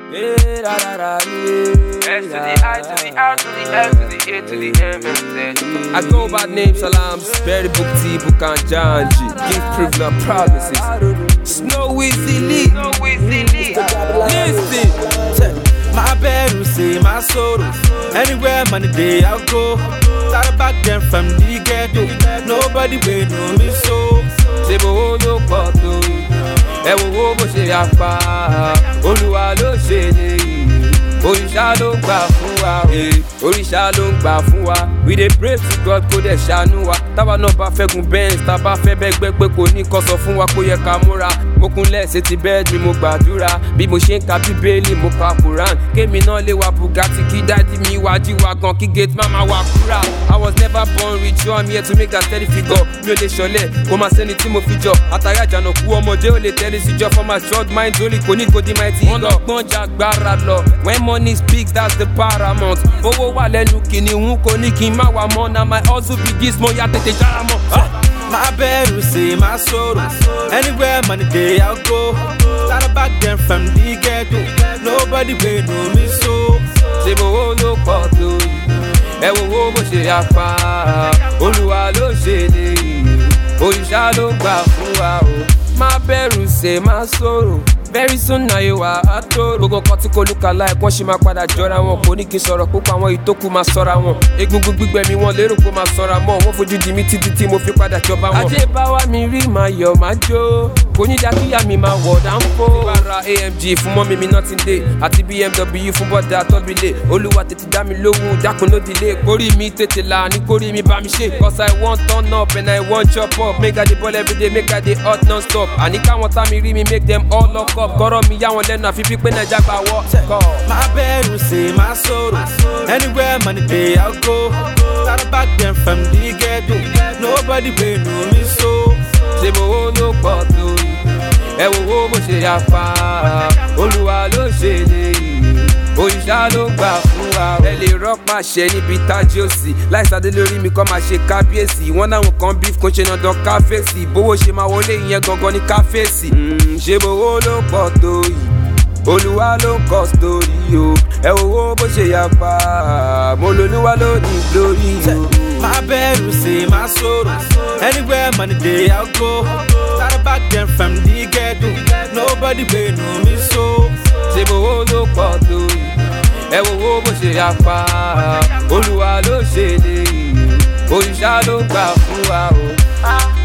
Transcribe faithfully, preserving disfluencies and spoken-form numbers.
Eh, da, da, da, yeah. S to the I to the R to the L to the A to the M and Z. I go by name Salams, Berry Book T, Book and Janji. Give proof not promises. Snow Easy Lee. No Weezy Lee. Listen. My bed will say my sorrow. Anywhere money day I'll go. Started back then from the ghetto. Nobody will know me so. Ṣé mo ló pọ̀ tó ẹ wo wo bó ṣe apá Olúwa ló ṣe léyìí òrìṣà ló ń gbà fún wa òrìṣà ló ń gbà fún wa we dey pray to God kó dẹ̀ ṣàánú wa táwa náà bá fẹ́ gun Benz tá bá fẹ́ bẹ́gbẹ́ pé kò ní kó sọ fún wa kó yẹ ká múra mo kúnlẹ̀ ṣe ti bẹ́ẹ̀ ni mo gbàdúrà bí mo ṣe ń ka bíbélì mo ka Quran kémi náà lè wa Bugatti kí dáàdi mi wá jí wa gan kí gate mama wa kúrà I was never born rich so I'm here to make that steady figure mi ò lè ṣọlẹ̀ kó máa sẹ́ni tí mo fi jọ àtàrí àjànàkú ọmọdé ò lè tẹ́lẹ̀ síjọ́ for my short mind only kò ní kò dín máa ti lọ. wọ́n lọ gbọ́n jàgbára lọ when money speaks that's the paramount owó wà lẹ́nu kìnìún kò ní kí n má wà mọ́ na my hustle be this mo yà tètè jára mọ́. My bed will say my sorrow. Anywhere money day I'll go. Started back then from the ghetto. Nobody will know me so. Ṣé mo ló pọ̀ tó ẹ wo wo bó ṣe apá Olúwa ló ṣe léyìí òrìṣà ló gbà fún wa o má bẹ̀rù ṣe má sọ̀rọ̀ very soon na yóò wá àtòrò gbogbo kan tí kò lùkà láì wọ́n ṣe máa padà jọra wọn kò ní kí n sọ̀rọ̀ púpọ̀ àwọn ìtókù máa sọ́ra wọn egungun gbígbẹ mi wọn lérò pé máa sọ́ra mọ́ wọ́n fojú di mí títí tí mo fi padà jọba wọn. ajé bá wá mi rí máa yọ̀ máa jó kò ní dákíyà mi máa wọ̀ dáńfó. ìbára A M G fún mọ́mí mi nothing day àti B M W fún bọ́dà tọ́bílẹ̀ olúwa tètè dá mi lóhùn dákun ló dilé kórì mi tètè là ní kórì mi bá mi ṣe. cause I wan turn up and I wan chop up make I dey ball everyday make I dey hot non stop àní káwọn tá mi rí mi make them all lock up kọ́rọ̀ mi yá wọn lẹ́nu àfi pípé náà jágbá wọ́. My bed will say my sorrow. Anywhere money day I'll go. Started back then from the ghetto. Nobody will know me so. Ṣé mo ló pọ̀ tó ẹ wo wo bó ṣe apá Olúwa ló ṣe léyìí òrìṣà ló gbà fún wa. ẹ lè rọ́pà ṣẹ níbi tájí òsì láìsàdé lórí mi kọ́ máa ṣe kábíyèsí wọ́n náwọn kan beef kò ṣe dandan káfẹ́sì bówó ṣe máa wọlé ìyẹn gangan ní káfẹ́sì. ṣé bówó ló pọ̀ tó yìí Olúwa ló ń kọ́ sítórí o ẹ wo wo bó ṣe yapa mo lolúwa ló ní glory o. My bed will say my sorrow. Anywhere money day I'll go. Started back then from the ghetto. Nobody will know me so. Ṣé mo ló pọ̀ tó ẹ wo wo bó ṣe yapa Olúwa ló ṣe léyìí òrìṣà ló gbà fún wa o.